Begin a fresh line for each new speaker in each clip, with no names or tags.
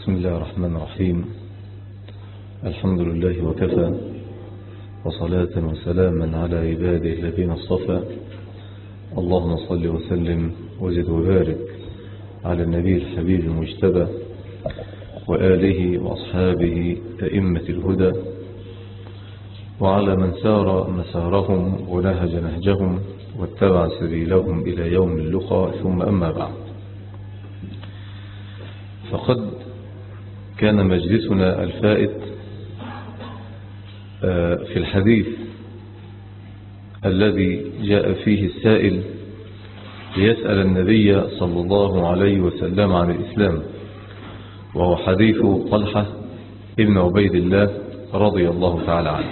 بسم الله الرحمن الرحيم. الحمد لله وكفى، وصلاة وسلاما على عباده الذين اصطفى. اللهم صل وسلم وزد وبارك على النبي الحبيب المجتبى وآله وأصحابه أئمة الهدى، وعلى من سار مسارهم ونهج نهجهم واتبع سبيلهم إلى يوم اللقاء. ثم أما بعد، فقد كان مجلسنا الفائت في الحديث الذي جاء فيه السائل ليسأل النبي صلى الله عليه وسلم عن الإسلام، وهو حديث طلحة ابن عبيد الله رضي الله تعالى عنه.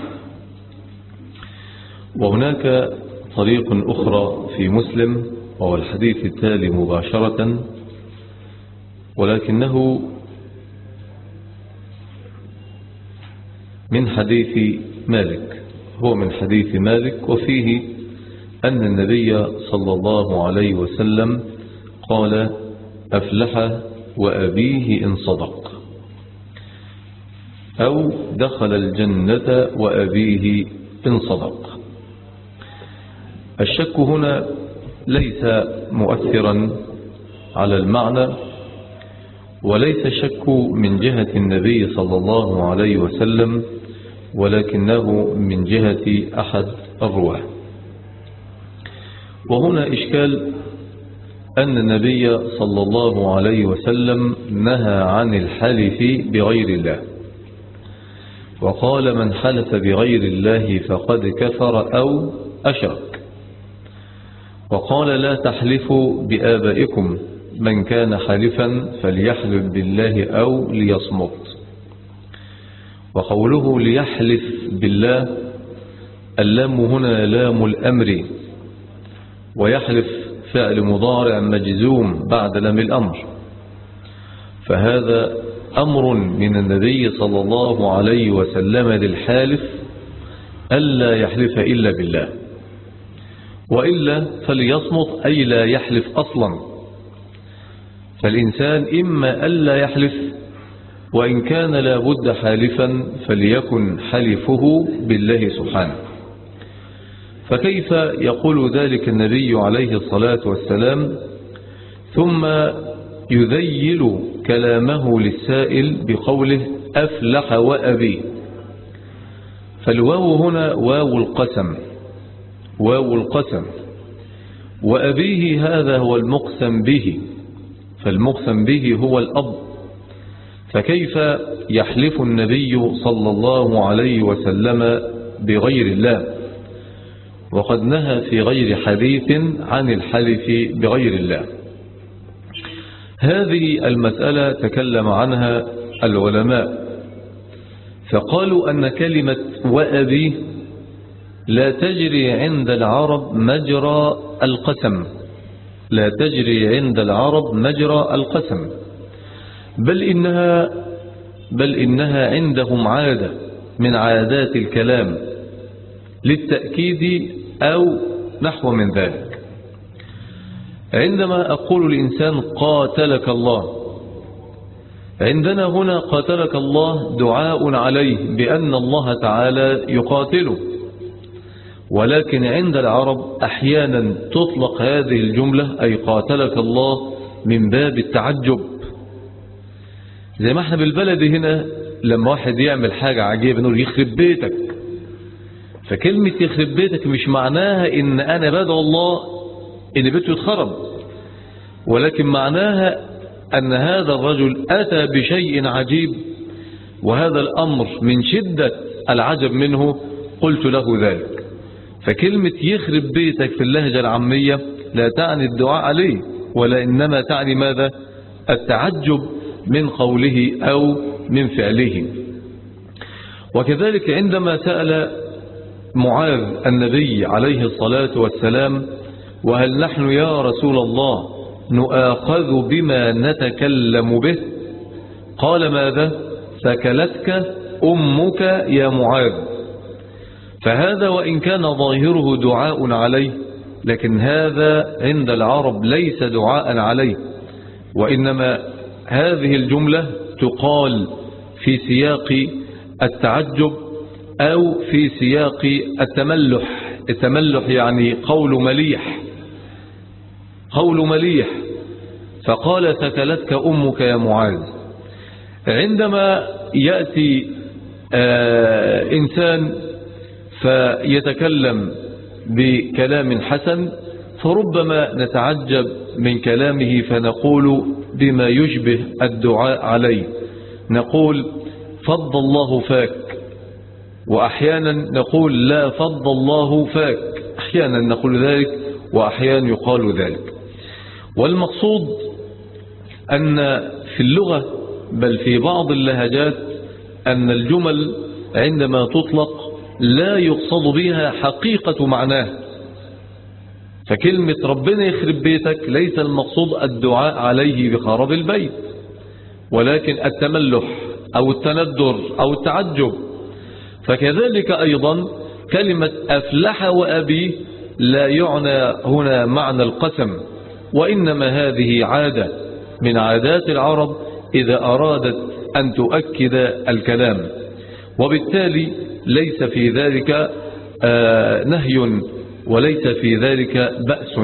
وهناك طريق أخرى في مسلم وهو الحديث التالي مباشرة، ولكنه من حديث مالك، هو من حديث مالك، وفيه أن النبي صلى الله عليه وسلم قال: أفلح وأبيه إن صدق، أو دخل الجنة وأبيه إن صدق. الشك هنا ليس مؤثرا على المعنى، وليس الشك من جهة النبي صلى الله عليه وسلم، ولكنه من جهة أحد الرواه. وهنا إشكال أن النبي صلى الله عليه وسلم نهى عن الحلف بغير الله، وقال: من حلف بغير الله فقد كفر أو أشرك. وقال: لا تحلفوا بآبائكم، من كان حالفا فليحلف بالله أو ليصمت. وقوله ليحلف بالله، اللام هنا لام الأمر، ويحلف فعل مضارع مجزوم بعد لام الأمر، فهذا أمر من النبي صلى الله عليه وسلم للحالف ألا يحلف إلا بالله، وإلا فليصمت، أي لا يحلف أصلا. فالإنسان إما ألا يحلف، وإن كان لا بد حالفا فليكن حلفه بالله سبحانه. فكيف يقول ذلك النبي عليه الصلاة والسلام ثم يذيل كلامه للسائل بقوله: أفلح وأبيه؟ فالواو هنا واو القسم، واو القسم، وأبيه هذا هو المقسم به، فالمقسم به هو الأب. فكيف يحلف النبي صلى الله عليه وسلم بغير الله، وقد نهى في غير حديث عن الحلف بغير الله؟ هذه المسألة تكلم عنها العلماء، فقالوا أن كلمة وأبيه لا تجري عند العرب مجرى القسم، لا تجري عند العرب مجرى القسم، بل إنها عندهم عادة من عادات الكلام للتأكيد أو نحو من ذلك. عندما أقول الإنسان قاتلك الله، عندنا هنا قاتلك الله دعاء عليه بأن الله تعالى يقاتله، ولكن عند العرب أحيانا تطلق هذه الجملة أي قاتلك الله من باب التعجب، زي ما احنا بالبلد هنا لما واحد يعمل حاجة عجيبة نقول يخرب بيتك. فكلمة يخرب بيتك مش معناها ان انا بدعو الله ان بيته يتخرب، ولكن معناها ان هذا الرجل اتى بشيء عجيب، وهذا الامر من شدة العجب منه قلت له ذلك. فكلمة يخرب بيتك في اللهجة العامية لا تعني الدعاء عليه، ولا إنما تعني ماذا؟ التعجب من قوله أو من فعله. وكذلك عندما سأل معاذ النبي عليه الصلاة والسلام: وهل نحن يا رسول الله نؤاخذ بما نتكلم به؟ قال ماذا؟ ثكلتك أمك يا معاذ. فهذا وإن كان ظاهره دعاء عليه، لكن هذا عند العرب ليس دعاء عليه، وإنما هذه الجملة تقال في سياق التعجب أو في سياق التملح. التملح يعني قول مليح، قول مليح. فقال ثكلتك أمك يا معاذ. عندما يأتي إنسان فيتكلم بكلام حسن فربما نتعجب من كلامه فنقول بما يشبه الدعاء عليه، نقول فض الله فاك، وأحيانا نقول لا فض الله فاك، أحيانا نقول ذلك وأحيانا يقال ذلك. والمقصود أن في اللغة بل في بعض اللهجات أن الجمل عندما تطلق لا يقصد بها حقيقة معناه. فكلمة ربنا يخرب بيتك ليس المقصود الدعاء عليه بخراب البيت، ولكن التملح أو التندر أو التعجب. فكذلك أيضا كلمة أفلح وأبيه لا يعنى هنا معنى القسم، وإنما هذه عادة من عادات العرب إذا أرادت أن تؤكد الكلام، وبالتالي ليس في ذلك نهي وليس في ذلك بأس.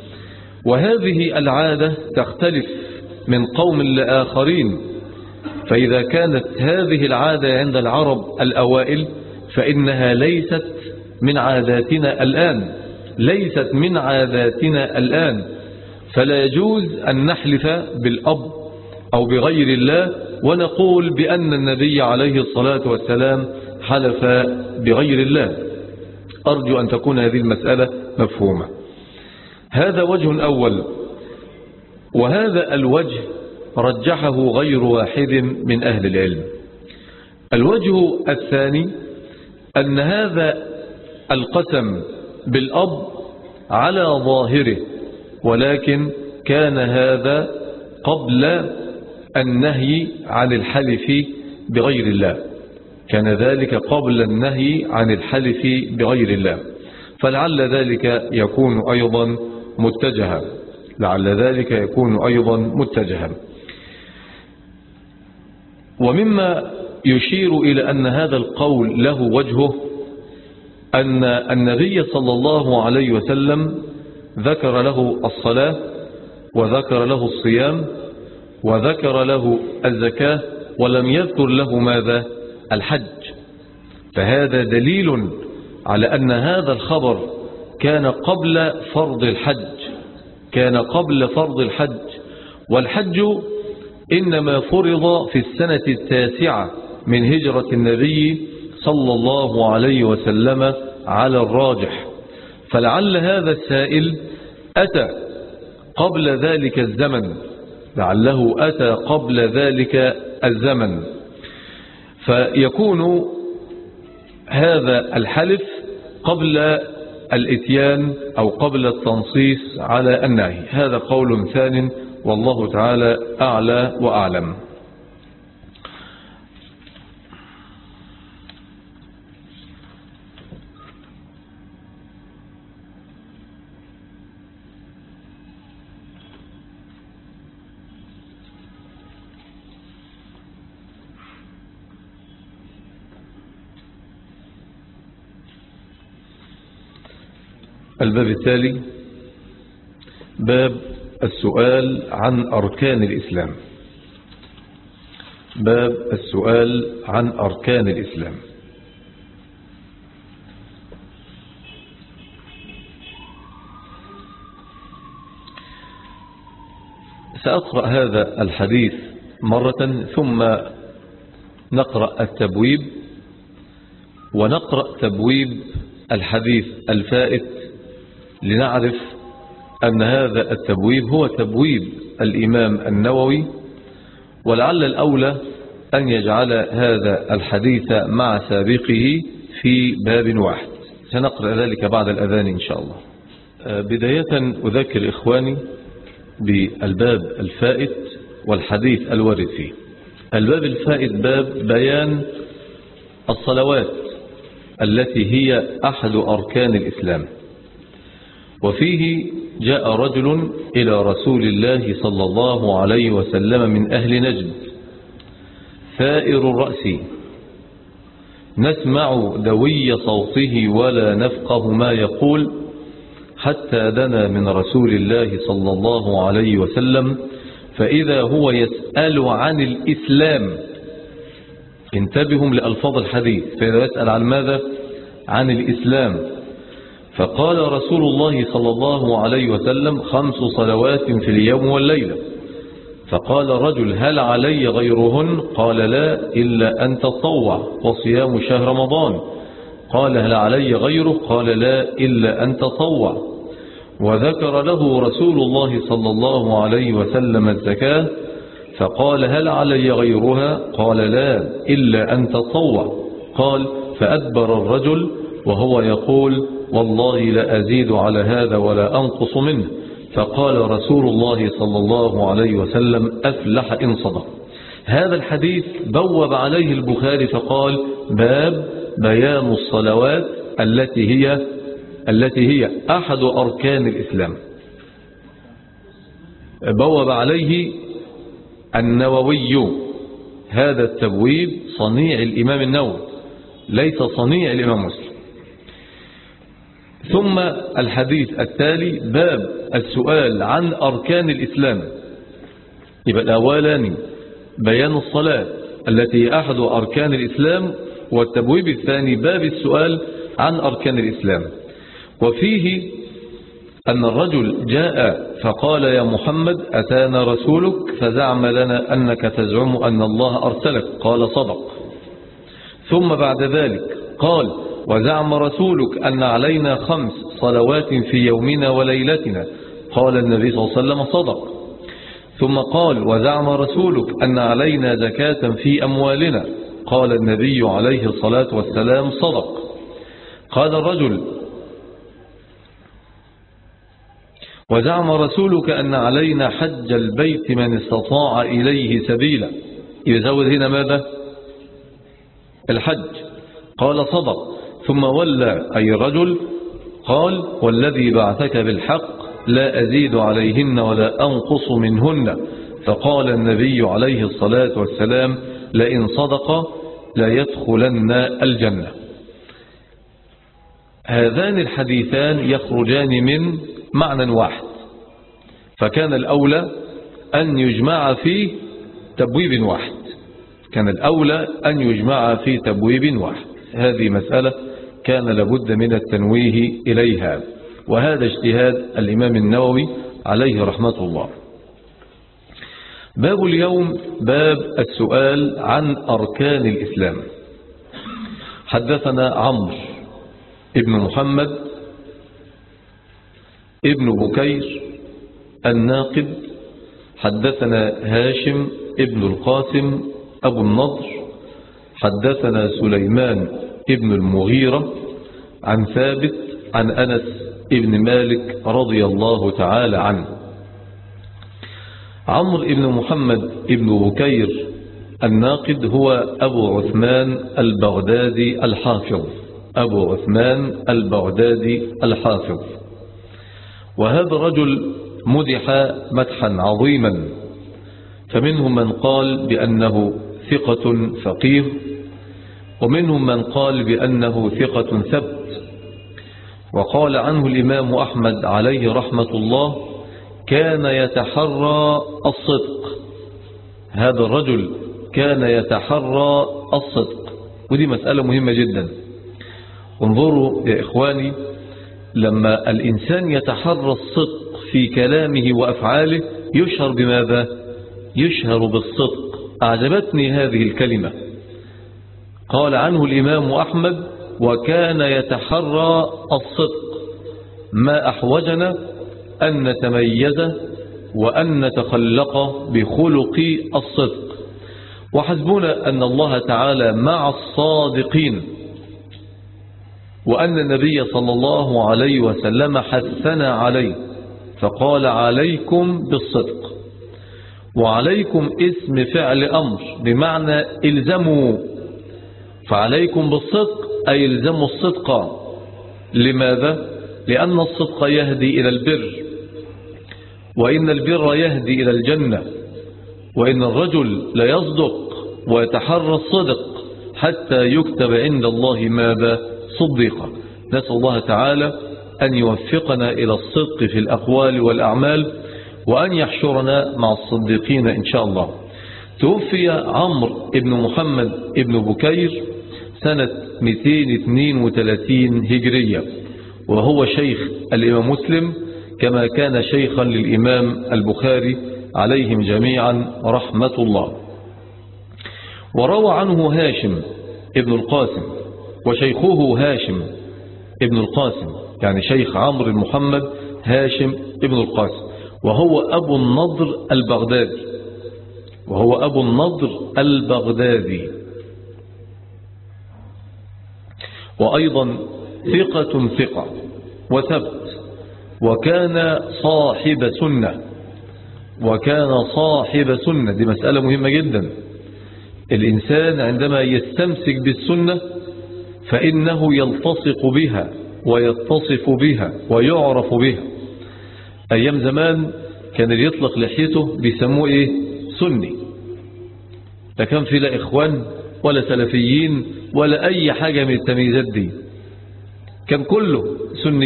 وهذه العادة تختلف من قوم لآخرين، فإذا كانت هذه العادة عند العرب الأوائل فإنها ليست من عاداتنا الآن، ليست من عاداتنا الآن. فلا يجوز أن نحلف بالأب أو بغير الله ونقول بأن النبي عليه الصلاة والسلام حلف بغير الله. أرجو أن تكون هذه المسألة مفهومة. هذا وجه أول، وهذا الوجه رجحه غير واحد من أهل العلم. الوجه الثاني أن هذا القسم بالأب على ظاهره، ولكن كان هذا قبل النهي عن الحلف بغير الله، كان ذلك قبل النهي عن الحلف بغير الله. فلعل ذلك يكون أيضا متجها، لعل ذلك يكون أيضا متجها. ومما يشير إلى أن هذا القول له وجهه أن النبي صلى الله عليه وسلم ذكر له الصلاة وذكر له الصيام وذكر له الزكاة ولم يذكر له ماذا؟ الحج. فهذا دليل على أن هذا الخبر كان قبل فرض الحج، كان قبل فرض الحج. والحج إنما فرض في السنة 9 من هجرة النبي صلى الله عليه وسلم على الراجح. فلعل هذا السائل أتى قبل ذلك الزمن، لعله أتى قبل ذلك الزمن، فيكون هذا الحلف قبل الاتيان أو قبل التنصيص على النهي. هذا قول ثان والله تعالى أعلى وأعلم. الباب التالي باب السؤال عن أركان الإسلام. باب السؤال عن أركان الإسلام. سأقرأ هذا الحديث مرة ثم نقرأ التبويب، ونقرأ تبويب الحديث الفائت لنعرف أن هذا التبويب هو تبويب الإمام النووي، ولعل الأولى أن يجعل هذا الحديث مع سابقه في باب واحد. سنقرأ ذلك بعد الأذان إن شاء الله. بداية أذكر إخواني بالباب الفائت والحديث الوارد فيه. الباب الفائت باب بيان الصلوات التي هي أحد أركان الإسلام، وفيه جاء رجل إلى رسول الله صلى الله عليه وسلم من أهل نجد ثائر الرأس نسمع دوي صوته ولا نفقه ما يقول حتى دنا من رسول الله صلى الله عليه وسلم فإذا هو يسأل عن الإسلام. انتبهوا لألفاظ الحديث. فإذا يسأل عن ماذا؟ عن الإسلام. فقال رسول الله صلى الله عليه وسلم 5 صلوات في اليوم والليلة. فقال الرجل هل علي غيرهن؟ قال لا إلا أن تطوع وصيام شهر رمضان. قال هل علي غيره؟ قال لا إلا أن تطوع. وذكر له رسول الله صلى الله عليه وسلم الزكاة فقال هل علي غيرها؟ قال لا إلا أن تطوع. قال فأدبر الرجل وهو يقول والله لا أزيد على هذا ولا أنقص منه. فقال رسول الله صلى الله عليه وسلم أفلح إن صدق. هذا الحديث بوب عليه البخاري فقال باب بيان الصلوات التي هي أحد أركان الإسلام. بوب عليه النووي. هذا التبويب صنيع الإمام النووي ليس صنيع الإمام مسلم. ثم الحديث التالي باب السؤال عن أركان الإسلام. يبقى الأولاني بيان الصلاة التي أحد أركان الإسلام، والتبويب الثاني باب السؤال عن أركان الإسلام. وفيه أن الرجل جاء فقال يا محمد أتانا رسولك فزعم لنا أنك تزعم أن الله أرسلك. قال صدق. ثم بعد ذلك قال وزعم رسولك أن علينا 5 صلوات في يومنا وليلتنا. قال النبي صلى الله عليه وسلم صدق. ثم قال وزعم رسولك أن علينا زكاة في أموالنا. قال النبي عليه الصلاة والسلام صدق. قال الرجل وزعم رسولك أن علينا حج البيت من استطاع إليه سبيلا. يزود هنا ماذا؟ الحج. قال صدق. ثم ولى أي رجل قال والذي بعثك بالحق لا أزيد عليهن ولا أنقص منهن. فقال النبي عليه الصلاة والسلام لئن صدق لا يدخلن الجنة. هذان الحديثان يخرجان من معنى واحد، فكان الأولى أن يجمع في تبويب واحد. كان الأولى أن يجمع في تبويب واحد. هذه مسألة كان لابد من التنويه إليها، وهذا اجتهاد الإمام النووي عليه رحمة الله. باب اليوم باب السؤال عن أركان الإسلام. حدثنا عمرو ابن محمد ابن بكير الناقد حدثنا هاشم ابن القاسم أبو النضر حدثنا سليمان ابن المغيرة عن ثابت عن أنس ابن مالك رضي الله تعالى عنه. عمرو ابن محمد ابن بكير الناقد هو أبو عثمان البغدادي الحافظ. أبو عثمان البغدادي الحافظ. وهذا رجل مدح مدحا عظيما، فمنهم من قال بأنه ثقة فقيه، ومنهم من قال بأنه ثقة ثبت. وقال عنه الإمام أحمد عليه رحمة الله كان يتحرى الصدق. هذا الرجل كان يتحرى الصدق، ودي مسألة مهمة جدا. انظروا يا إخواني، لما الإنسان يتحرى الصدق في كلامه وأفعاله يشهر بماذا؟ يشهر بالصدق. أعجبتني هذه الكلمة. قال عنه الإمام أحمد وكان يتحرى الصدق. ما أحوجنا أن نتميز وأن نتخلق بخلق الصدق. وحسبنا أن الله تعالى مع الصادقين، وأن النبي صلى الله عليه وسلم حثنا عليه فقال عليكم بالصدق. وعليكم اسم فعل أمر بمعنى الزموا، فعليكم بالصدق أي الزموا الصدق. لماذا؟ لأن الصدق يهدي إلى البر، وإن البر يهدي إلى الجنة، وإن الرجل لا يصدق ويتحرى الصدق حتى يكتب عند الله ماذا؟ صديقا. نسأل الله تعالى أن يوفقنا إلى الصدق في الأقوال والأعمال، وأن يحشرنا مع الصديقين إن شاء الله. توفي عمرو بن محمد بن بكير سنة 232 هجرية، وهو شيخ الإمام مسلم كما كان شيخا للإمام البخاري عليهم جميعا رحمة الله. وروى عنه هاشم ابن القاسم، وشيخه هاشم ابن القاسم، يعني شيخ عمرو بن محمد هاشم ابن القاسم، وهو أبو النضر البغدادي، وأيضا ثقة وثبت، وكان صاحب سنة. دي مسألة مهمة جدا. الإنسان عندما يستمسك بالسنة فإنه يلتصق بها ويتصف بها ويعرف بها. أيام زمان كان اللي يطلق لحيته بيسموه إيه؟ سني. لا كان في لا إخوان ولا سلفيين ولا أي حاجة من التمييزات دي، كان كله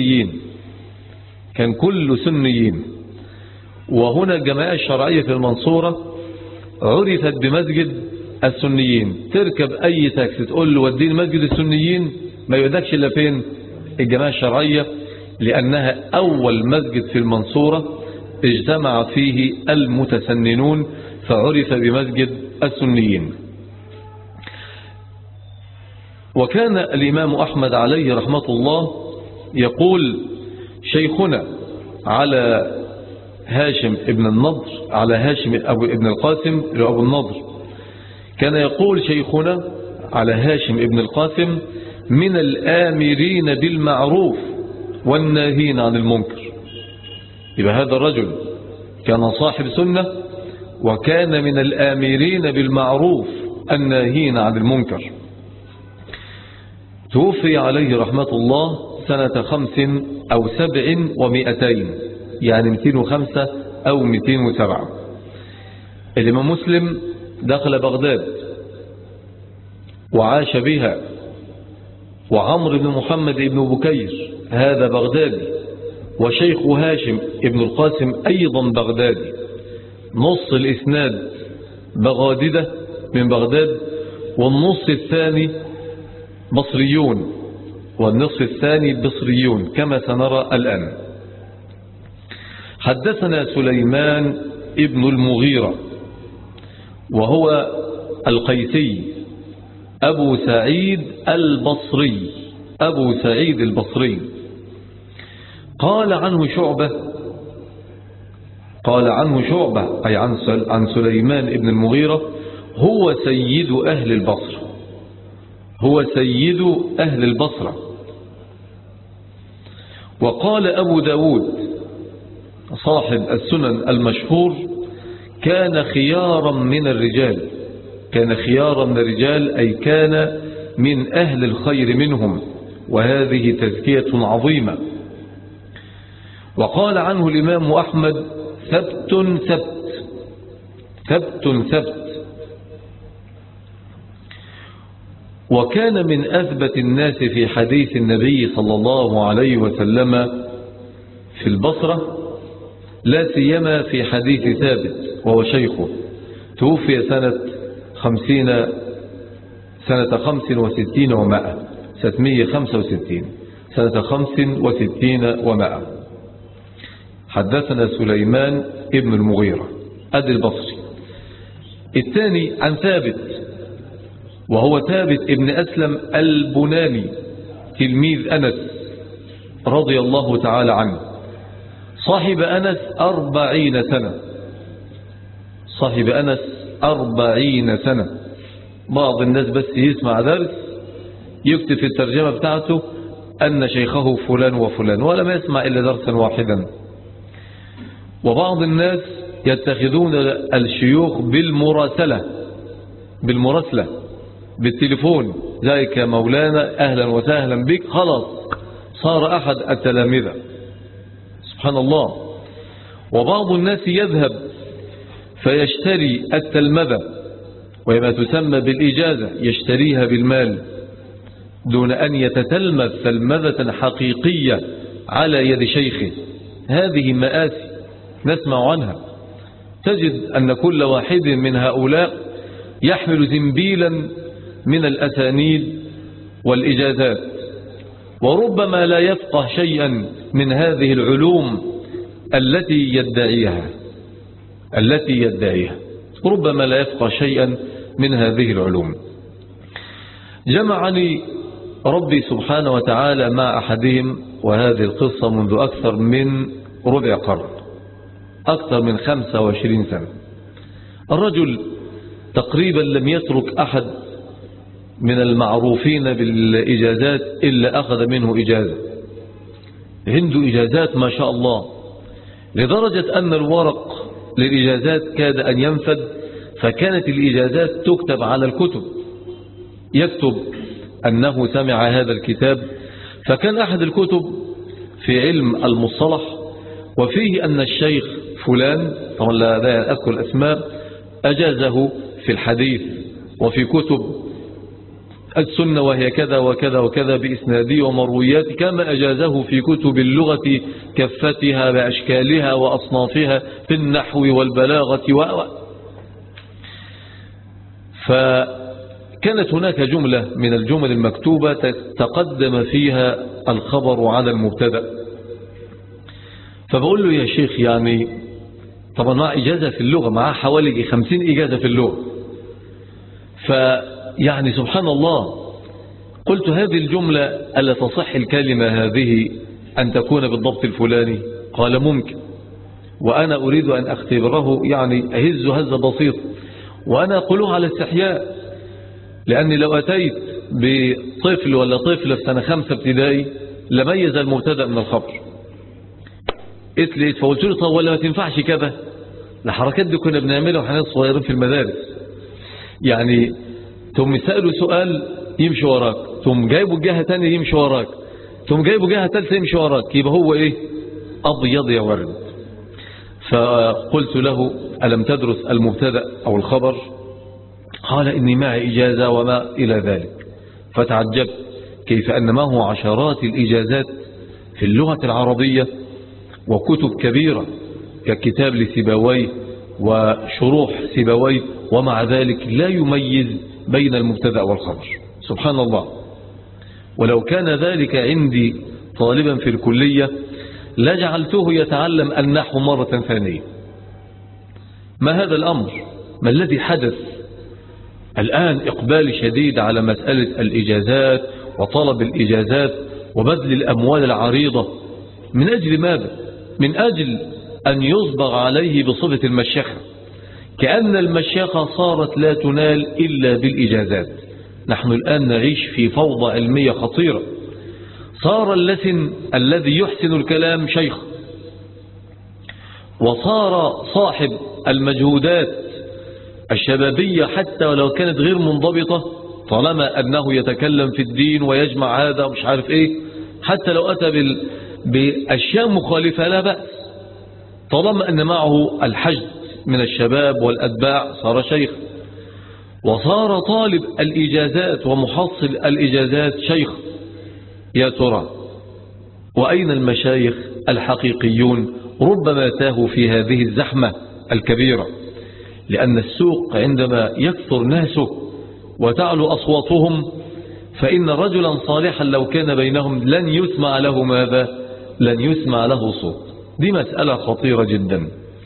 سنيين. وهنا الجماعة الشرعية في المنصورة عرفت بمسجد السنيين. تركب أي تاكسي تقول له وديني مسجد السنيين، ما يودكش إلا فين؟ الجماعة الشرعية، لأنها أول مسجد في المنصورة اجتمع فيه المتسننون، فعرف بمسجد السنيين. وكان الإمام أحمد عليه رحمة الله يقول شيخنا على هاشم ابن النضر، على هاشم ابن القاسم أبو النضر، كان يقول شيخنا على هاشم ابن القاسم: من الآمرين بالمعروف والناهين عن المنكر. يبقى هذا الرجل كان صاحب سنة، وكان من الآمرين بالمعروف الناهين عن المنكر. توفي عليه رحمة الله سنة 5 أو 7 و200، يعني 205 أو 207. الإمام مسلم دخل بغداد وعاش بها، وعمرو بن محمد بن بكير هذا بغدادي، وشيخ هاشم ابن القاسم أيضا بغدادي. نص الإسناد بغاددة من بغداد، والنص الثاني بصريون، والنصف الثاني بصريون كما سنرى الآن. حدثنا سليمان ابن المغيرة، وهو القيسي أبو سعيد البصري. قال عنه شعبة أي عن سليمان ابن المغيرة: هو سيد أهل البصرة. وقال أبو داود صاحب السنن المشهور: كان خيارا من الرجال، أي كان من أهل الخير منهم، وهذه تزكية عظيمة. وقال عنه الإمام أحمد: ثبت. وكان من أثبت الناس في حديث النبي صلى الله عليه وسلم في البصرة، لا سيما في حديث ثابت وهو شيخه. توفي سنة 65 و100، 665 سنة 65 و100. حدثنا سليمان ابن المغيرة أدي البصري. الثاني عن ثابت، وهو ثابت ابن أسلم البناني تلميذ أنس رضي الله تعالى عنه، صاحب أنس 40 سنة. بعض الناس بس يسمع درس يكتب في الترجمة بتاعته أن شيخه فلان وفلان، ولا ما يسمع إلا درسا واحدا. وبعض الناس يتخذون الشيوخ بالمراسلة بالتليفون، ذلك مولانا أهلا وسهلا بك، خلاص صار أحد التلامذة. سبحان الله. وبعض الناس يذهب فيشتري التلمذة وما تسمى بالإجازة، يشتريها بالمال دون أن يتتلمذ تلمذة حقيقية على يد شيخه. هذه مآسي نسمع عنها. تجد أن كل واحد من هؤلاء يحمل زنبيلا من الأسانيد والإجازات، وربما لا يفقه شيئا من هذه العلوم التي يدعيها ربما لا يفقه شيئا من هذه العلوم. جمعني ربي سبحانه وتعالى مع أحدهم، وهذه القصة منذ أكثر من ربع قرن، أكثر من 25 سنة. الرجل تقريبا لم يترك أحد من المعروفين بالإجازات إلا أخذ منه إجازة. عنده إجازات ما شاء الله، لدرجة أن الورق للإجازات كاد أن ينفد، فكانت الإجازات تكتب على الكتب، يكتب أنه سمع هذا الكتاب. فكان أحد الكتب في علم المصطلح وفيه أن الشيخ فلان، طبعا لا أذكر الأسماء، أجازه في الحديث وفي كتب السنة وهي كذا وكذا وكذا بإسنادي ومرويات، كما أجازه في كتب اللغة كفتها بأشكالها وأصنافها في النحو والبلاغة فكانت هناك جملة من الجمل المكتوبة تقدم فيها الخبر على المبتدأ. فبقول له يا شيخ، يعني طبعا مع إجازة في اللغة، معاه حوالي 50 إجازة في اللغة، فيعني سبحان الله. قلت هذه الجملة ألا تصح الكلمة هذه أن تكون بالضبط الفلاني؟ قال ممكن، وأنا أريد أن أختبره، يعني أهز هزة بسيطة، وأنا أقولها على استحياء، لأني لو أتيت بطفل ولا طفلة في سنة 5 ابتدائي لميز المبتدأ من الخبر. اتليت فقلت له طب ولا ما تنفعش كذا؟ الحركات دي كنا بنعملها وحنا صغيرين في المدارس، يعني ثم سألوا سؤال يمشي وراك، ثم جايبوا جهة تانية يمشي وراك، ثم جايبوا جهة ثالثة يمشي وراك، يبقى هو ايه؟ أبيض يا ورد. فقلت له ألم تدرس المبتدأ أو الخبر؟ قال إني معي إجازة وما إلى ذلك. فتعجبت كيف أن معه عشرات الإجازات في اللغة العربية وكتب كبيرة ككتاب لسيبويه وشروح سيبويه، ومع ذلك لا يميز بين المبتدأ والخبر. سبحان الله. ولو كان ذلك عندي طالبا في الكلية لجعلته يتعلم النحو مرة ثانية. ما هذا الأمر؟ ما الذي حدث الآن؟ إقبال شديد على مسألة الإجازات وطلب الإجازات وبذل الأموال العريضة. من أجل ماذا؟ من أجل أن يصبغ عليه بصفة المشيخة، كأن المشيخة صارت لا تنال إلا بالإجازات. نحن الآن نعيش في فوضى علمية خطيرة. صار اللسن الذي يحسن الكلام شيخ، وصار صاحب المجهودات الشبابية حتى ولو كانت غير منضبطة، طالما أنه يتكلم في الدين ويجمع هذا ومش عارف إيه، حتى لو أتى بأشياء مخالفة لا بأس، طالما أن معه الحشد من الشباب والأتباع صار شيخ. وصار طالب الإجازات ومحصل الإجازات شيخ. يا ترى وأين المشايخ الحقيقيون؟ ربما تاهوا في هذه الزحمة الكبيرة، لأن السوق عندما يكثر ناسه وتعلو أصواتهم، فإن رجلا صالحا لو كان بينهم لن يسمع له ماذا؟ لن يسمع له صوت. دي مسألة خطيرة جدا.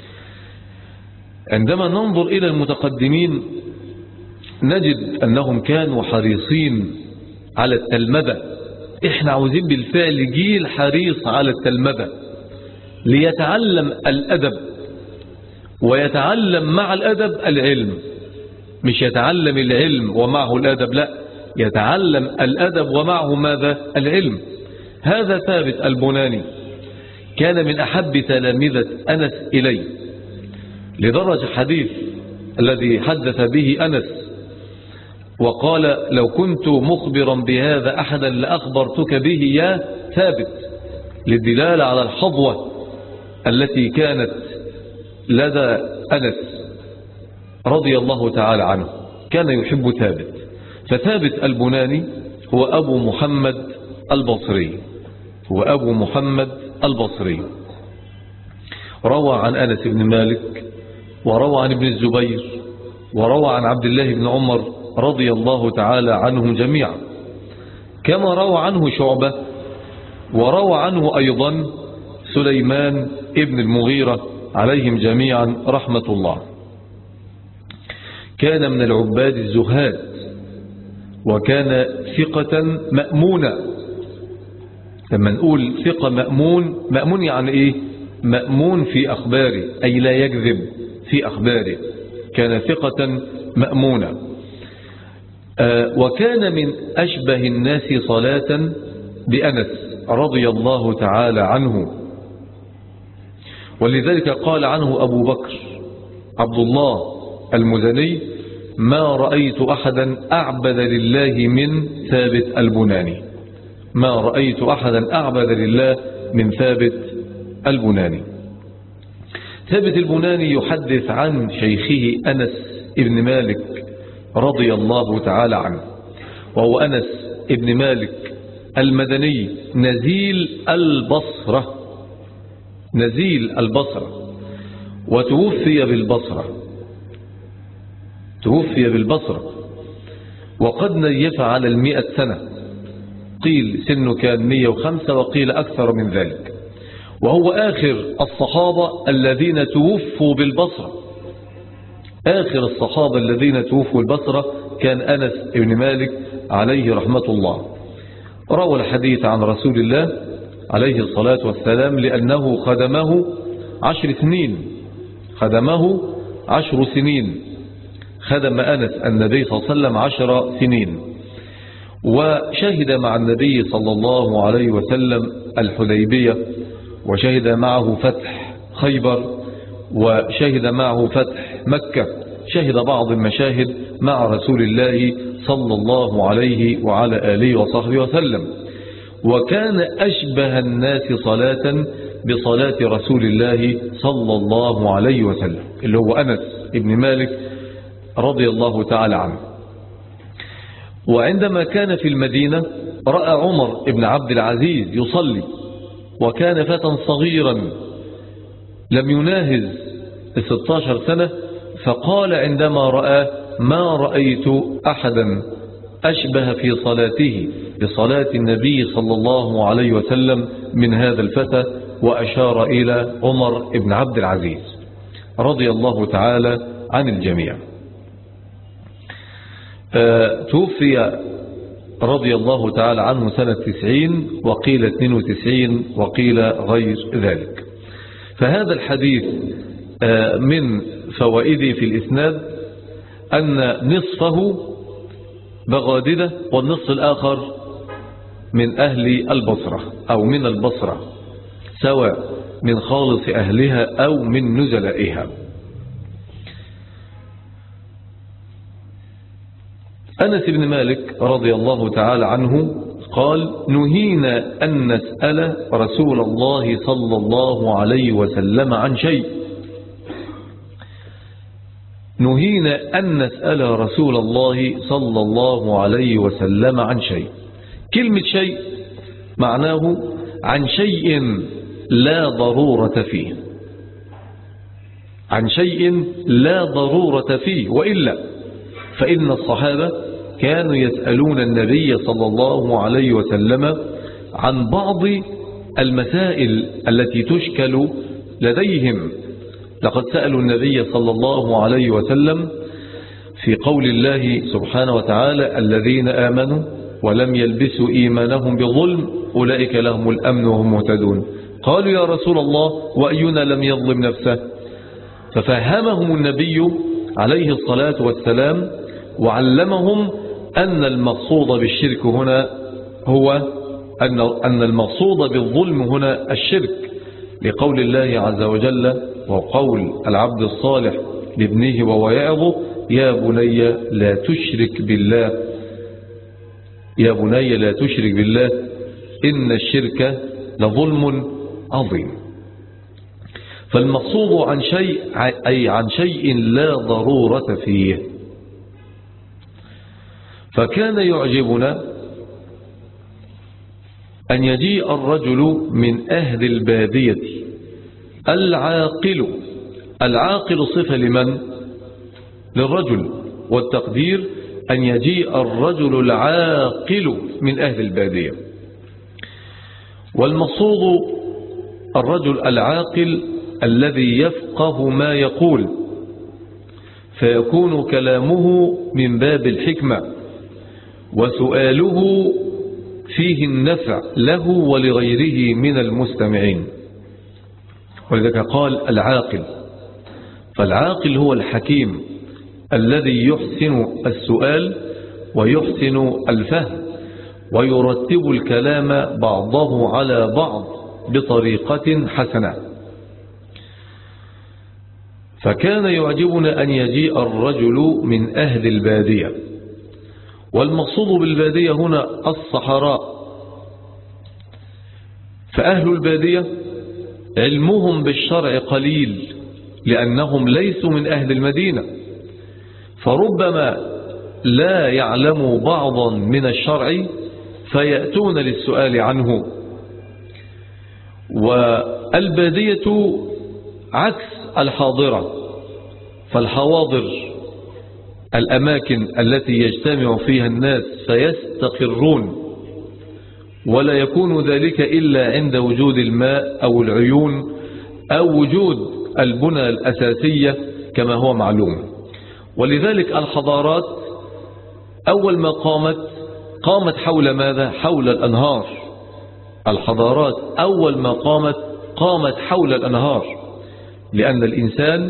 عندما ننظر إلى المتقدمين نجد أنهم كانوا حريصين على التلمذة. إحنا عاوزين بالفعل جيل حريص على التلمذة، ليتعلم الأدب ويتعلم مع الأدب العلم، مش يتعلم العلم ومعه الأدب، لا، يتعلم الأدب ومعه ماذا؟ العلم. هذا ثابت البناني كان من أحب تلامذة أنس إلي، لدرجة حديث الذي حدث به أنس وقال لو كنت مخبرا بهذا أحدا لأخبرتك به يا ثابت للدلالة على الحظوة التي كانت لدى أنس رضي الله تعالى عنه، كان يحب ثابت. فثابت البناني هو أبو محمد البصري، هو أبو محمد البصري، روى عن أنس بن مالك، وروى عن ابن الزبير، وروى عن عبد الله بن عمر رضي الله تعالى عنهم جميعا، كما روى عنه شعبة، وروى عنه أيضا سليمان ابن المغيرة عليهم جميعا رحمة الله. كان من العباد الزهاد، وكان ثقة مأمونة. لما نقول ثقة مأمون يعني إيه؟ مأمون في أخباره، أي لا يكذب في أخباره، كان ثقة مأمونة. وكان من أشبه الناس صلاة بأنس رضي الله تعالى عنه، ولذلك قال عنه أبو بكر عبد الله المزني: ما رأيت أحدا أعبد لله من ثابت البناني، ما رأيت أحدا أعبد لله من ثابت البناني. ثابت البناني يحدث عن شيخه أنس ابن مالك رضي الله تعالى عنه، وهو أنس ابن مالك المدني نزيل البصرة، نزيل البصرة، وتوفي بالبصرة، توفي بالبصرة، وقد نيف على 100 سنة، قيل سنه كان 105 وقيل أكثر من ذلك. وهو آخر الصحابة الذين توفوا بالبصرة، آخر الصحابة الذين توفوا بالبصرة كان أنس بن مالك عليه رحمة الله. روى الحديث عن رسول الله عليه الصلاة والسلام لأنه خدمه 10 سنين، خدمه 10 سنين، خدم أنس النبي صلى الله عليه وسلم 10 سنين، وشهد مع النبي صلى الله عليه وسلم الحديبية، وشهد معه فتح خيبر، وشهد معه فتح مكة، شهد بعض المشاهد مع رسول الله صلى الله عليه وعلى آله وصحبه وسلم. وكان أشبه الناس صلاة بصلاة رسول الله صلى الله عليه وسلم، اللي هو أنس ابن مالك رضي الله تعالى عنه. وعندما كان في المدينة رأى عمر بن عبد العزيز يصلي، وكان فتى صغيرا لم يناهز 16 سنة، فقال عندما رأى: ما رأيت أحدا أشبه في صلاته بصلاة النبي صلى الله عليه وسلم من هذا الفتى، وأشار إلى عمر بن عبد العزيز رضي الله تعالى عن الجميع. توفي رضي الله تعالى عنه سنة 90 وقيل 92 وقيل غير ذلك. فهذا الحديث من فوائده في الإسناد أن نصفه بغاددة، والنصف الآخر من أهل البصرة أو من البصرة، سواء من خالص أهلها أو من نزلائها. أنس بن مالك رضي الله تعالى عنه قال: نهينا أن نسأل رسول الله صلى الله عليه وسلم عن شيء، نهينا أن نسأل رسول الله صلى الله عليه وسلم عن شيء. كلمة شيء معناه عن شيء لا ضرورة فيه، عن شيء لا ضرورة فيه، وإلا فإن الصحابة كانوا يسألون النبي صلى الله عليه وسلم عن بعض المسائل التي تشكل لديهم. لقد سألوا النبي صلى الله عليه وسلم في قول الله سبحانه وتعالى: الذين آمنوا ولم يلبسوا إيمانهم بظلم أولئك لهم الأمن وهم مهتدون. قالوا: يا رسول الله، وأينا لم يظلم نفسه؟ ففهمهم النبي عليه الصلاة والسلام وعلمهم أن المقصود بالشرك هنا هو أن المقصود بالظلم هنا الشرك، لقول الله عز وجل وقول العبد الصالح لابنه وهو يعظه: يا بني لا تشرك بالله، يا بني لا تشرك بالله إن الشرك لظلم عظيم. فالمقصود عن شيء أي عن شيء لا ضرورة فيه. فكان يعجبنا أن يجيء الرجل من أهل البادية العاقل. العاقل صفة لمن؟ للرجل، والتقدير أن يجيء الرجل العاقل من أهل البادية. والمقصود الرجل العاقل الذي يفقه ما يقول، فيكون كلامه من باب الحكمة، وسؤاله فيه النفع له ولغيره من المستمعين. ولذلك قال العاقل. فالعاقل هو الحكيم الذي يحسن السؤال ويحسن الفهم ويرتب الكلام بعضه على بعض بطريقة حسنة. فكان يعجبنا أن يجيء الرجل من أهل البادية. والمقصود بالبادية هنا الصحراء. فأهل البادية علمهم بالشرع قليل لأنهم ليسوا من أهل المدينة، فربما لا يعلموا بعضا من الشرع فيأتون للسؤال عنه. والبادية عكس الحاضرة. فالحواضر الأماكن التي يجتمع فيها الناس فيستقرون، ولا يكون ذلك إلا عند وجود الماء أو العيون أو وجود البنى الأساسية كما هو معلوم. ولذلك الحضارات أول ما قامت حول ماذا؟ حول الأنهار. الحضارات أول ما قامت حول الأنهار، لأن الإنسان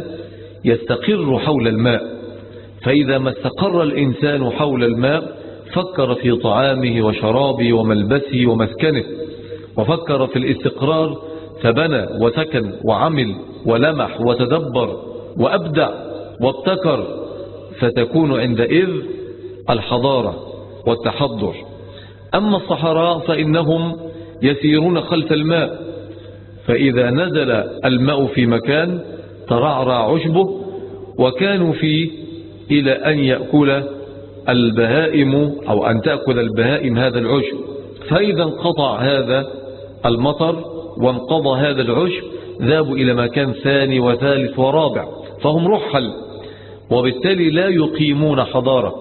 يستقر حول الماء. فإذا ما استقر الإنسان حول الماء فكر في طعامه وشرابه وملبسه ومسكنه، وفكر في الاستقرار فبنى وسكن وعمل ولمح وتدبر وأبدع وابتكر، فتكون عندئذ الحضارة والتحضر. أما الصحراء فإنهم يسيرون خلف الماء، فإذا نزل الماء في مكان ترعرع عشبه، وكانوا فيه إلى أن يأكل البهائم أو أن تأكل البهائم هذا العشب. فإذا انقطع هذا المطر وانقضى هذا العشب ذهبوا إلى مكان ثاني وثالث ورابع، فهم رحل، وبالتالي لا يقيمون حضارة.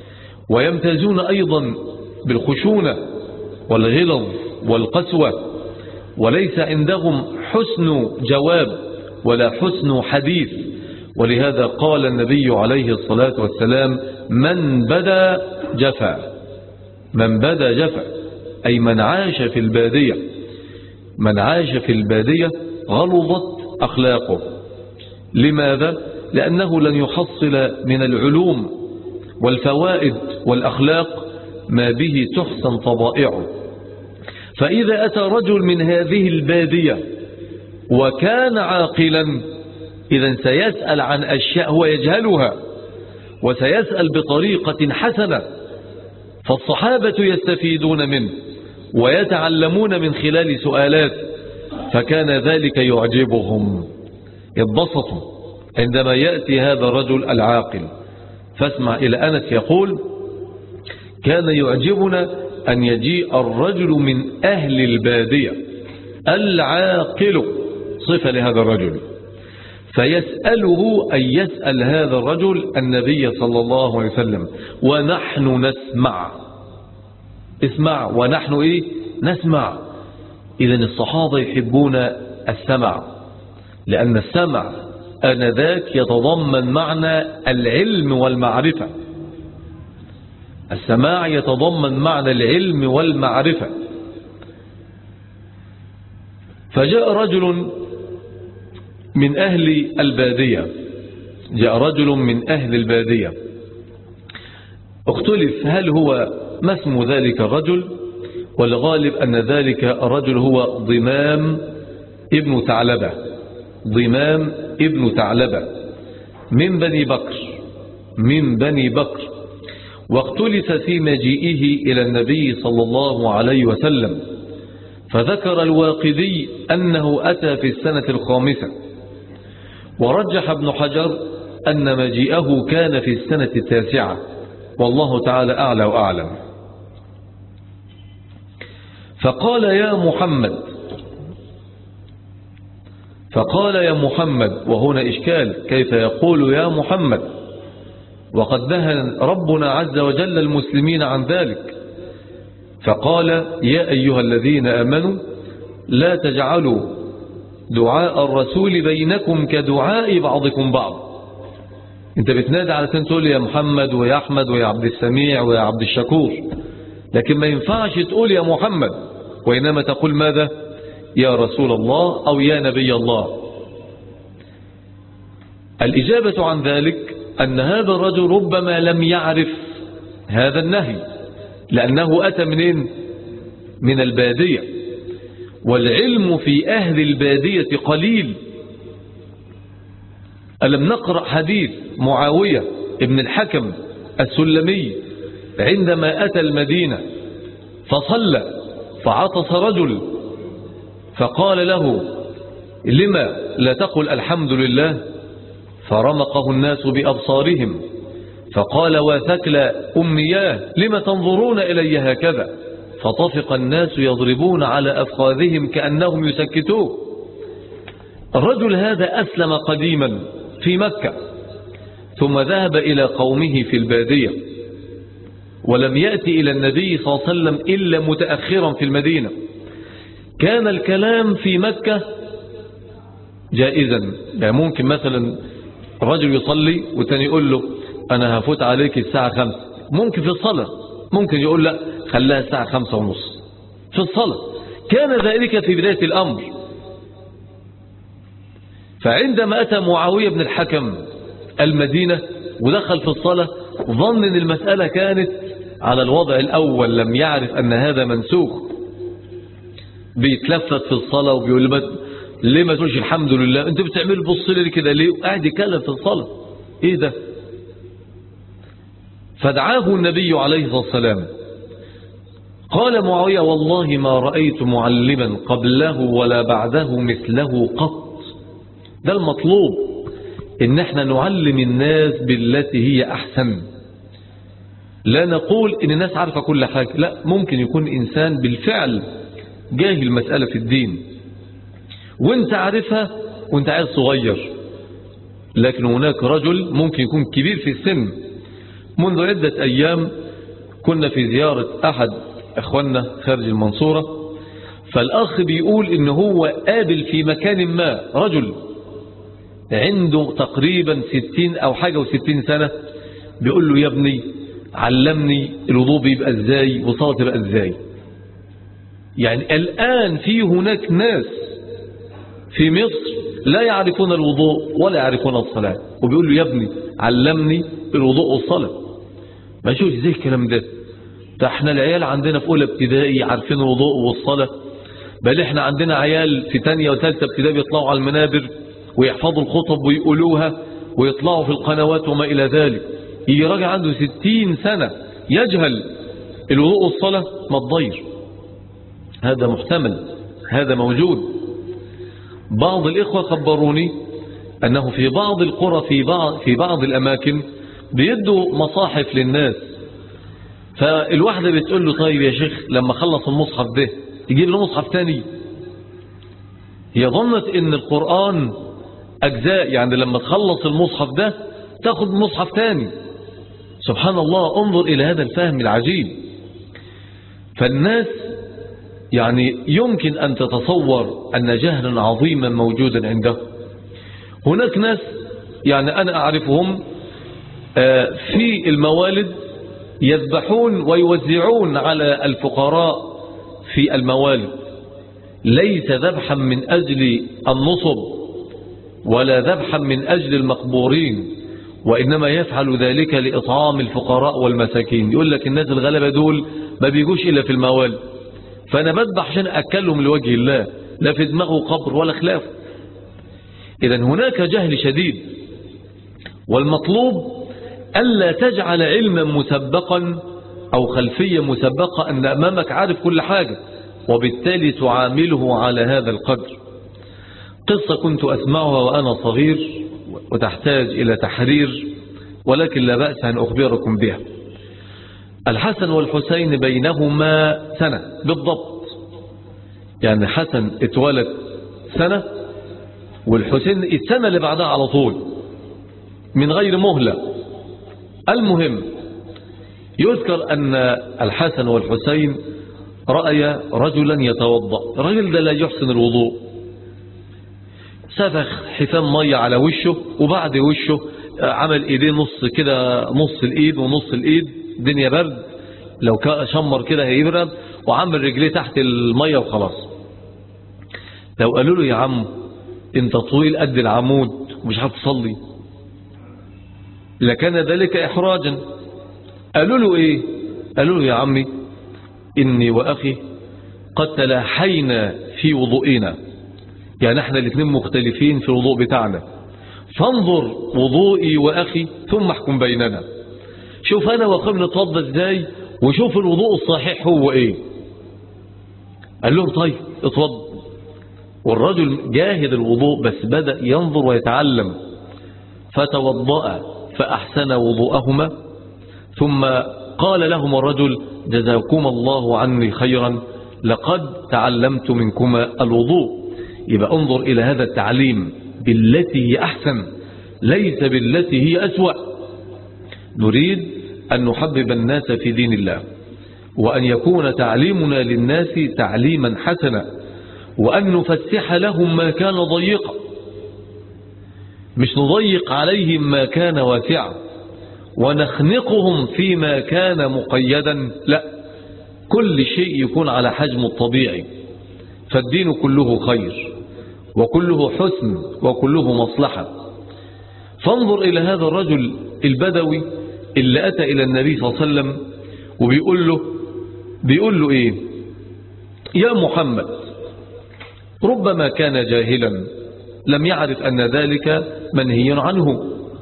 ويمتازون أيضا بالخشونة والغلظ والقسوة، وليس عندهم حسن جواب ولا حسن حديث. ولهذا قال النبي عليه الصلاة والسلام: من بدا جفا. من بدا جفا أي من عاش في البادية. من عاش في البادية غلظت أخلاقه. لماذا؟ لأنه لن يحصل من العلوم والفوائد والأخلاق ما به تحسن طبائعه. فإذا أتى رجل من هذه البادية وكان عاقلا، إذن سيسأل عن أشياء هو يجهلها، وسيسأل بطريقة حسنة، فالصحابة يستفيدون منه ويتعلمون من خلال سؤالات، فكان ذلك يعجبهم، يتبسطوا عندما يأتي هذا الرجل العاقل. فاسمع إلى أنس يقول: كان يعجبنا أن يجيء الرجل من أهل البادية العاقل، صفة لهذا الرجل، فيسأله أن يسأل هذا الرجل النبي صلى الله عليه وسلم، ونحن نسمع. اسمع، ونحن نسمع. إذن الصحابة يحبون السمع، لأن السمع آنذاك يتضمن معنى العلم والمعرفة. السماع يتضمن معنى العلم والمعرفة. فجاء رجل من أهل البادية، جاء رجل من أهل البادية، اختلف هل هو ما اسم ذلك الرجل، والغالب أن ذلك الرجل هو ضمام ابن ثعلبة. ضمام ابن ثعلبة من بني بكر، من بني بكر. واختلف في مجيئه إلى النبي صلى الله عليه وسلم، فذكر الواقدي أنه أتى في السنة 5، ورجح ابن حجر أن مجيئه كان في السنة 9، والله تعالى أعلى وأعلم. فقال يا محمد، وهنا إشكال، كيف يقول يا محمد وقد نهى ربنا عز وجل المسلمين عن ذلك؟ فقال يا أيها الذين آمنوا لا تجعلوا دعاء الرسول بينكم كدعاء بعضكم بعض. انت بتنادي على تقول يا محمد ويا أحمد ويا عبد السميع ويا عبد الشكور، لكن ما ينفعش تقول يا محمد، وإنما تقول ماذا؟ يا رسول الله أو يا نبي الله. الإجابة عن ذلك أن هذا الرجل ربما لم يعرف هذا النهي، لأنه أتى منين؟ من البادية، والعلم في أهل البادية قليل. ألم نقرأ حديث معاوية ابن الحكم السلمي عندما أتى المدينة فصلى فعطس رجل فقال له لما لا تقل الحمد لله؟ فرمقه الناس بأبصارهم فقال وثكل أمياه لما تنظرون إلي هكذا؟ فطفق الناس يضربون على أفخاذهم كأنهم يسكتوه. الرجل هذا أسلم قديما في مكة، ثم ذهب إلى قومه في البادية، ولم يأتي إلى النبي صلى الله عليه وسلم إلا متأخرا في المدينة. كان الكلام في مكة جائزا، يعني ممكن مثلا رجل يصلي والتاني يقول له أنا هفوت عليك الساعة 5، ممكن في الصلاة، ممكن يقول لا خلاها الساعة 5:30 في الصلاة. كان ذلك في بداية الأمر. فعندما أتى معاوية بن الحكم المدينة ودخل في الصلاة ظن أن المسألة كانت على الوضع الأول، لم يعرف أن هذا منسوخ. بيتلفت في الصلاة وبيقول ليه ما تقولش الحمد لله؟ انت بتعمل بص لي كده ليه؟ قاعد يتكلم في الصلاة، ايه ده؟ فدعاه النبي عليه الصلاة والسلام. قال معاوية والله ما رأيت معلما قبله ولا بعده مثله قط. ده المطلوب، ان احنا نعلم الناس بالتي هي احسن. لا نقول ان الناس عارفة كل حاجة، لا، ممكن يكون انسان بالفعل جاهل مسألة في الدين وانت عارفها وانت عيل صغير، لكن هناك رجل ممكن يكون كبير في السن. منذ عدة ايام كنا في زيارة احد اخواننا خارج المنصورة، فالاخ بيقول ان هو قابل في مكان ما رجل عنده تقريبا 60 او حاجة و60 سنة، بيقول له يا ابني علمني الوضوء بيبقى ازاي وصلاة تبقى ازاي. يعني الان في هناك ناس في مصر لا يعرفون الوضوء ولا يعرفون الصلاة، وبيقول له يا ابني علمني الوضوء والصلاة. ما شوش زي الكلام ده احنا العيال عندنا في اولى ابتدائي عارفين الوضوء والصلاة، بل احنا عندنا عيال في تانية وثالثة ابتدائي بيطلعوا على المنابر ويحفظوا الخطب ويقولوها ويطلعوا في القنوات وما الى ذلك. يجي راجل عنده 60 سنة يجهل الوضوء والصلاة، ما تضير. هذا محتمل، هذا موجود. بعض الإخوة خبروني أنه في بعض القرى في بعض الأماكن بيدوا مصاحف للناس، فالواحدة بتقول له طيب يا شيخ لما خلص المصحف ده يجيب له مصحف تاني. هي ظنت ان القرآن أجزاء، يعني لما تخلص المصحف ده تاخد مصحف تاني. سبحان الله، انظر إلى هذا الفهم العجيب. فالناس يعني يمكن أن تتصور أن جهلا عظيما موجودا عنده. هناك ناس يعني أنا أعرفهم في الموالد يذبحون ويوزعون على الفقراء في الموالد، ليس ذبحا من أجل النصب ولا ذبحا من أجل المقبورين، وإنما يفعل ذلك لإطعام الفقراء والمساكين. يقول لك الناس الغلبة دول ما بيجوش إلا في الموالد، فأنا بذبح عشان أكلهم لوجه الله، لا في دماغه قبر ولا خلاف. إذا هناك جهل شديد، والمطلوب ألا تجعل علما مسبقا أو خلفية مسبقة أن أمامك عارف كل حاجة. وبالتالي تعامله على هذا القدر. قصة كنت أسمعها وأنا صغير وتحتاج إلى تحرير، ولكن لا بأس أن أخبركم بها. الحسن والحسين بينهما سنة بالضبط، يعني حسن اتولد سنة والحسين السنة اللي بعدها على طول من غير مهلة. المهم يذكر أن الحسن والحسين رأي رجلا يتوضأ. الرجل ده لا يحسن الوضوء، سفخ حفام مية على وشه، وبعد وشه عمل ايديه نص كده، نص الايد ونص الايد، الدنيا برد، لو شمر كده هيبرد، وعمل رجليه تحت المية وخلاص. لو قالوا له يا عم انت طويل قد العمود ومش عارف تصلي لكان ذلك احراجا. قالوا له ايه؟ قالوا له يا عمي اني واخي قد تلاحينا في وضوئنا، يعني احنا الاثنين مختلفين في الوضوء بتاعنا، فانظر وضوئي واخي ثم احكم بيننا. شوف انا واخوي نتوضى ازاي وشوف الوضوء الصحيح هو ايه. قال لهم طيب اتوضى. والرجل جاهد الوضوء بس بدأ ينظر ويتعلم، فتوضأ فأحسن وضوءهما. ثم قال لهم الرجل جزاكم الله عني خيرا لقد تعلمت منكما الوضوء. يبقى انظر إلى هذا التعليم بالتي هي أحسن ليس بالتي هي أسوأ. نريد أن نحبب الناس في دين الله، وأن يكون تعليمنا للناس تعليما حسنا، وأن نفسح لهم ما كان ضيقا، مش نضيق عليهم ما كان واسعا ونخنقهم فيما كان مقيدا. لا، كل شيء يكون على حجمه الطبيعي. فالدين كله خير وكله حسن وكله مصلحة. فانظر إلى هذا الرجل البدوي اللي أتى إلى النبي صلى الله عليه وسلم وبيقول له إيه؟ يا محمد، ربما كان جاهلا لم يعرف أن ذلك منهي عنه،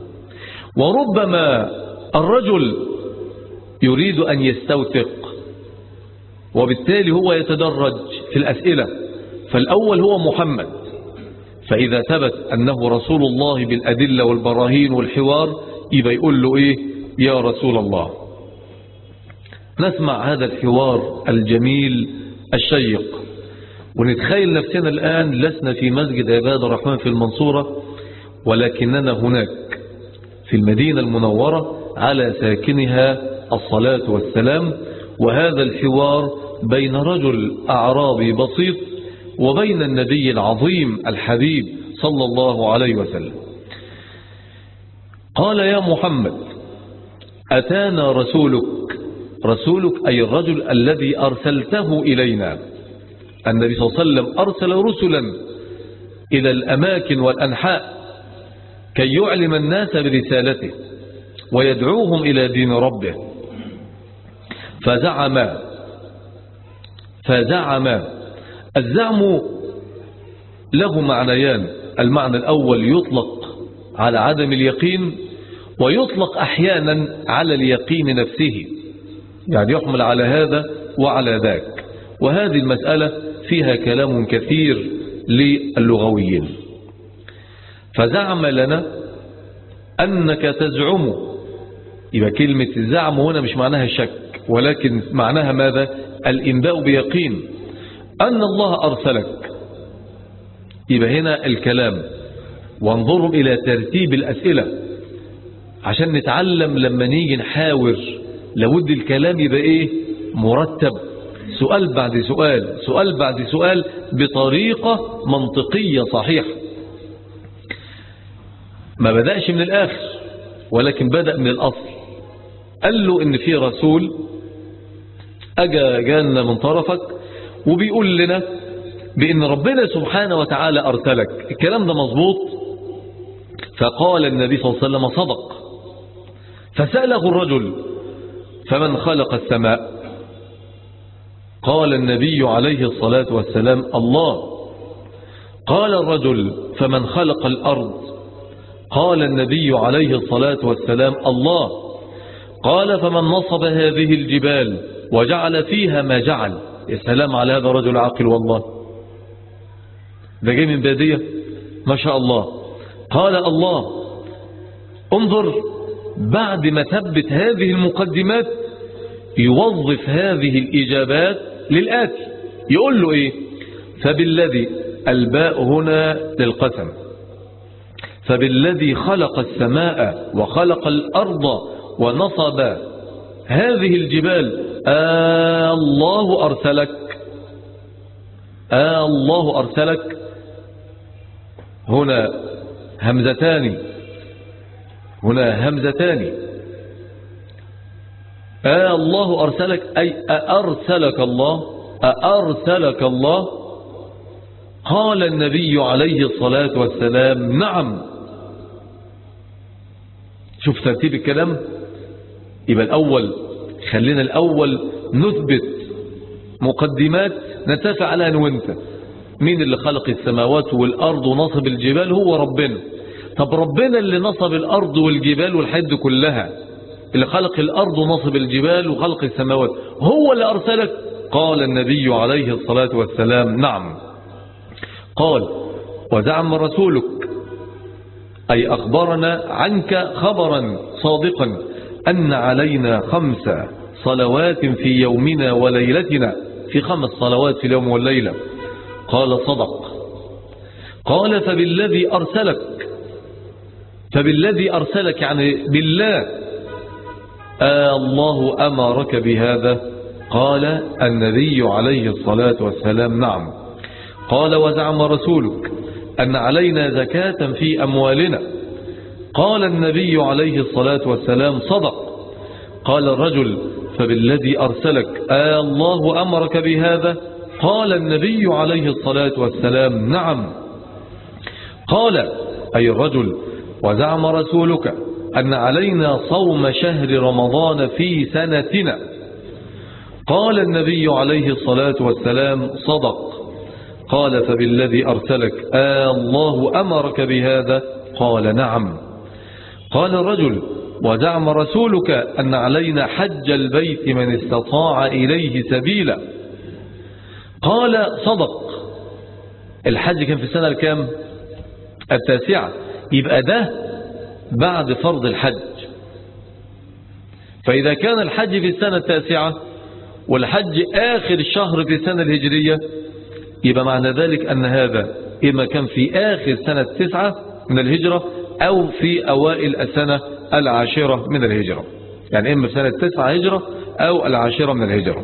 وربما الرجل يريد أن يستوثق وبالتالي هو يتدرج في الأسئلة. فالأول هو محمد، فإذا ثبت أنه رسول الله بالأدلة والبراهين والحوار يبقى يقول له إيه؟ يا رسول الله. نسمع هذا الحوار الجميل الشيق ونتخيل نفسنا الآن لسنا في مسجد عباد الرحمن في المنصورة، ولكننا هناك في المدينة المنورة على ساكنها الصلاة والسلام. وهذا الحوار بين رجل أعرابي بسيط وبين النبي العظيم الحبيب صلى الله عليه وسلم. قال يا محمد أتانا رسولك أي الرجل الذي أرسلته إلينا. النبي صلى الله عليه وسلم أرسل رسلا إلى الأماكن والأنحاء كي يعلم الناس برسالته ويدعوهم إلى دين ربه. فزعم الزعم له معنيان. المعنى الأول يطلق على عدم اليقين، ويطلق أحيانا على اليقين نفسه، يعني يحمل على هذا وعلى ذاك. وهذه المسألة فيها كلام كثير للغويين. فزعم لنا أنك تزعم، يبقى كلمة الزعم هنا مش معناها شك، ولكن معناها ماذا؟ الإنباء بيقين أن الله أرسلك. يبقى هنا الكلام. وانظروا إلى ترتيب الأسئلة عشان نتعلم لما نيجي نحاور لابد الكلام يبقى إيه؟ مرتب، سؤال بعد سؤال، سؤال بعد سؤال، بطريقة منطقية صحيحة. ما بدأش من الآخر ولكن بدأ من الأصل. قال له إن في رسول جانا من طرفك وبيقول لنا بأن ربنا سبحانه وتعالى أرسلك. الكلام ده مظبوط؟ فقال النبي صلى الله عليه وسلم صدق. فسأله الرجل فمن خلق السماء؟ قال النبي عليه الصلاة والسلام الله. قال الرجل فمن خلق الأرض؟ قال النبي عليه الصلاة والسلام الله. قال فمن نصب هذه الجبال وجعل فيها ما جعل؟ يا سلام على هذا رجل عاقل والله، ده جاي من بادية ما شاء الله. قال الله انظر بعد ما ثبت هذه المقدمات يوظف هذه الإجابات للآتي، يقول له إيه؟ فبالذي، الباء هنا للقسم، فبالذي خلق السماء وخلق الأرض ونصب هذه الجبال الله أرسلك، الله أرسلك. هنا همزتان، هنا همزتان. الله أرسلك أي أرسلك الله، أرسلك الله. قال النبي عليه الصلاة والسلام نعم. شوف ترتيب الكلام. يبقى الأول، خلينا الأول نثبت مقدمات نتفق عليها أنا وانت. مين اللي خلق السماوات والأرض ونصب الجبال؟ هو ربنا. طب ربنا اللي نصب الأرض والجبال والحد كلها، اللي خلق الأرض ونصب الجبال وخلق السماوات، هو اللي أرسلك؟ قال النبي عليه الصلاة والسلام نعم. قال وزعم رسولك، أي أخبرنا عنك خبرا صادقا أن علينا 5 صلوات في يومنا وليلتنا، في 5 صلوات في اليوم والليلة. قال صدق. قال فبالذي أرسلك، فبالذي أرسلك يعني بالله، الله أمرك بهذا؟ قال النبي عليه الصلاة والسلام نعم. قال وزعم رسولك أن علينا زكاة في أموالنا. قال النبي عليه الصلاة والسلام صدق. قال الرجل فبالذي أرسلك الله أمرك بهذا؟ قال النبي عليه الصلاة والسلام نعم. قال أي الرجل وزعم رسولك أن علينا صوم شهر رمضان في سنتنا. قال النبي عليه الصلاة والسلام صدق. قال فبالذي أرسلك الله أمرك بهذا؟ قال نعم. قال الرجل وزعم رسولك أن علينا حج البيت من استطاع إليه سبيلا. قال صدق. الحج كان في السنة الكام؟ 9. يبقى ده بعد فرض الحج. فإذا كان الحج في السنة 9 والحج آخر الشهر في السنة الهجرية، يبقى معنى ذلك أن هذا إما كان في آخر سنة 9 من الهجرة أو في أوائل السنة 10 من الهجرة، يعني إما في سنة 9 هجرة أو 10 من الهجرة.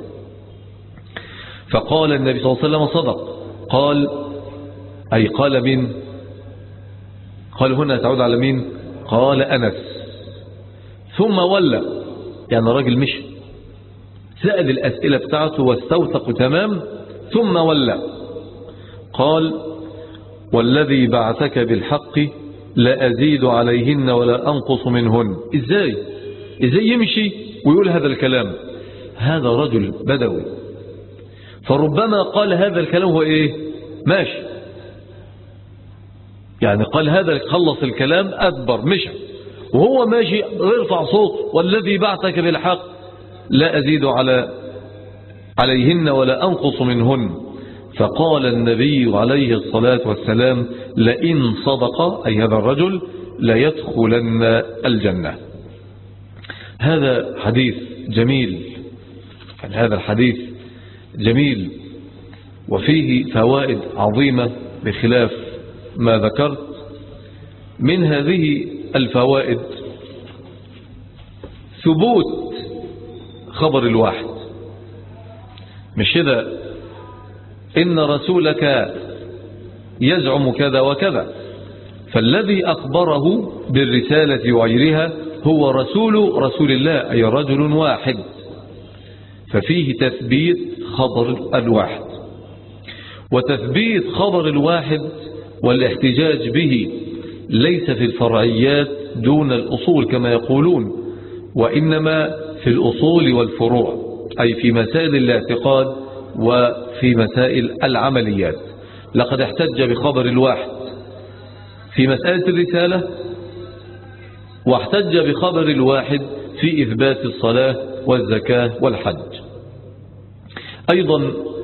فقال النبي صلى الله عليه وسلم صدق. قال أي قال مين؟ قال هنا تعود على مين؟ قال أنس. ثم ولى، يعني راجل مشي سأل الأسئلة بتاعته واستوثق تمام، ثم ولى. قال والذي بعثك بالحق لا أزيد عليهن ولا أنقص منهن. إزاي يمشي ويقول هذا الكلام؟ هذا رجل بدوي، فربما قال هذا الكلام هو إيه؟ ماشي، يعني قال هذا، خلص الكلام أدبر مشى وهو ماشي يرفع صوت والذي بعثك بالحق لا أزيد عليهن ولا أنقص منهن. فقال النبي عليه الصلاة والسلام لئن صدق أي هذا الرجل ليدخلن الجنة. هذا حديث جميل، يعني هذا الحديث جميل وفيه فوائد عظيمة بخلاف ما ذكرت. من هذه الفوائد ثبوت خبر الواحد، مش كده إن رسولك يزعم كذا وكذا، فالذي أخبره بالرسالة وغيرها هو رسول الله، أي رجل واحد، ففيه تثبيت خبر الواحد. وتثبيت خبر الواحد والاحتجاج به ليس في الفرعيات دون الأصول كما يقولون، وإنما في الأصول والفروع، أي في مسائل الاعتقاد وفي مسائل العمليات. لقد احتج بخبر الواحد في مسألة الرسالة، واحتج بخبر الواحد في إثبات الصلاة والزكاة والحج. أيضا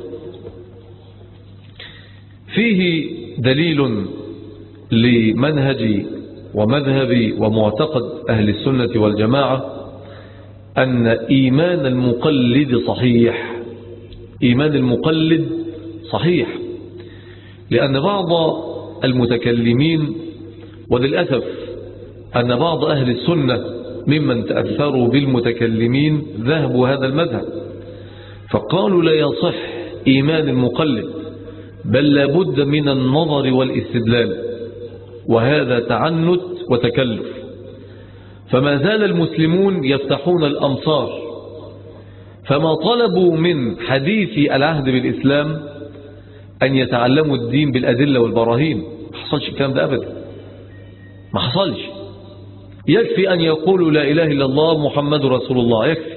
فيه دليل لمنهج ومذهب ومعتقد أهل السنة والجماعة أن إيمان المقلد صحيح. إيمان المقلد صحيح، لأن بعض المتكلمين، وللأسف أن بعض أهل السنة ممن تأثروا بالمتكلمين ذهبوا هذا المذهب، فقالوا لا يصح إيمان المقلد، بل لابد من النظر والاستدلال، وهذا تعنت وتكلف. فما زال المسلمون يفتحون الأمصار، فما طلبوا من حديث العهد بالإسلام أن يتعلموا الدين بالأدلة والبراهين. ما حصلش الكلام ده أبدا، ما حصلش. يكفي أن يقولوا لا إله إلا الله محمد رسول الله، يكفي.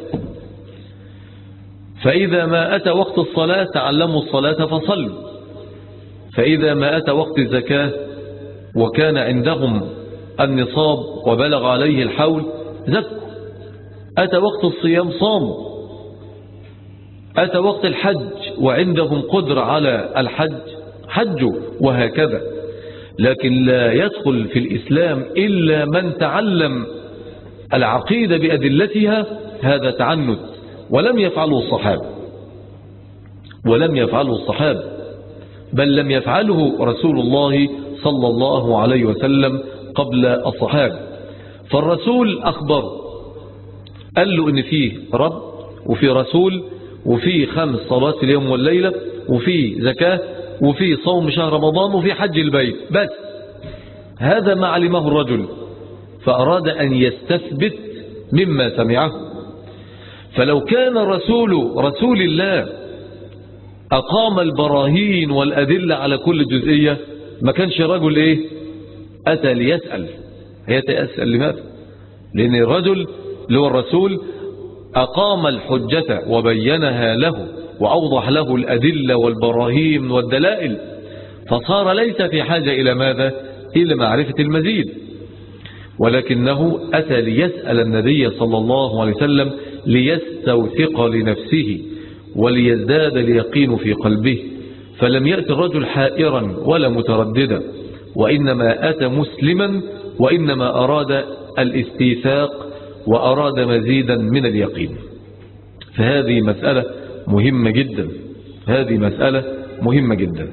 فإذا ما أتى وقت الصلاة تعلموا الصلاة فصلوا، فإذا ما أتى وقت الزكاة وكان عندهم النصاب وبلغ عليه الحول زكوا، أتى وقت الصيام صاموا، أتى وقت الحج وعندهم قدرة على الحج حجوا، وهكذا. لكن لا يدخل في الإسلام إلا من تعلم العقيدة بأدلتها، هذا تعنت، ولم يفعله الصحابة، ولم يفعله الصحابة، بل لم يفعله رسول الله صلى الله عليه وسلم قبل الصحابة. فالرسول أخبر، قال له إن فيه رب وفي رسول وفي 5 صلوات اليوم والليلة وفي زكاة وفي صوم شهر رمضان وفي حج البيت، بس هذا ما علمه الرجل، فأراد أن يستثبت مما سمعه. فلو كان رسول الله أقام البراهين والأدلة على كل جزئية، ما كانش رجل إيه أتى ليسأل. يسأل لماذا؟ لأن الرجل اللي هو الرسول أقام الحجة وبينها له وأوضح له الأدلة والبراهين والدلائل، فصار ليس في حاجة إلى ماذا؟ إلى معرفة المزيد. ولكنه أتى ليسأل النبي صلى الله عليه وسلم ليستوثق لنفسه وليزداد اليقين في قلبه، فلم يأتي الرجل حائرا ولا مترددا، وإنما أتى مسلما، وإنما أراد الاستيثاق وأراد مزيدا من اليقين. فهذه مسألة مهمة جدا، هذه مسألة مهمة جدا.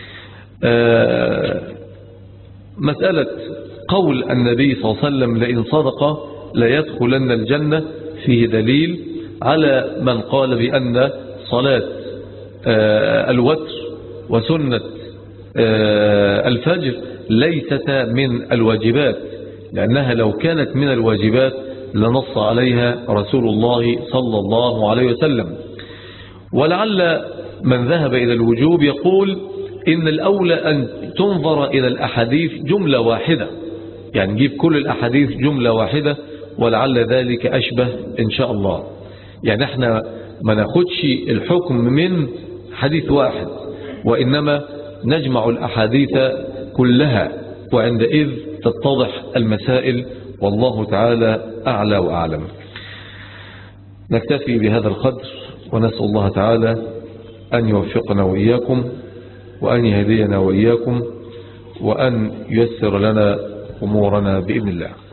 مسألة قول النبي صلى الله عليه وسلم لئن صدق ليدخلن الجنة، فيه دليل على من قال بأن صلاة الوتر وسنة الفجر ليست من الواجبات، لأنها لو كانت من الواجبات لنص عليها رسول الله صلى الله عليه وسلم. ولعل من ذهب إلى الوجوب يقول إن الأولى أن تنظر إلى الأحاديث جملة واحدة، يعني نجيب كل الأحاديث جملة واحدة، ولعل ذلك أشبه إن شاء الله. يعني احنا ما ناخدش الحكم من حديث واحد، وإنما نجمع الأحاديث كلها، وعندئذ تتضح المسائل، والله تعالى أعلى وأعلم. نكتفي بهذا القدر، ونسأل الله تعالى أن يوفقنا وإياكم، وأن يهدينا وإياكم، وأن ييسر لنا أمورنا بإذن الله.